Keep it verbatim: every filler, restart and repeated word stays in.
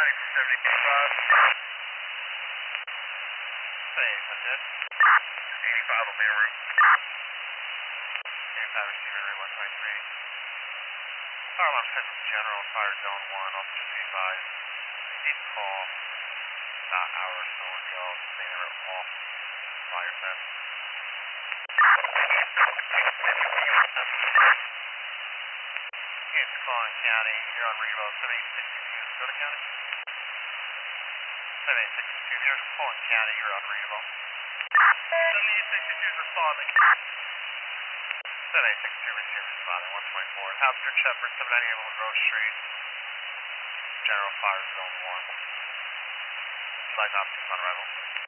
seventy-five. Hey, Sunday. eighty-five on main room. eighty-five receiving room one twenty-three. Fire alarm set from General Fire Zone one, officers be advised. They did call about an hour or so ago, saying they were off fire fest. It's Collin County, you're on Ringo seven eight six two, Dakota County? seven eight six two, here's Collin County, you're on Ringo. seven eight six two is responding. seven eight six two, receive responding, one twenty-four. Outskirts Shepherd, seven ninety-eight Grove Street, General Fire Zone one. Would you like officers on arrival?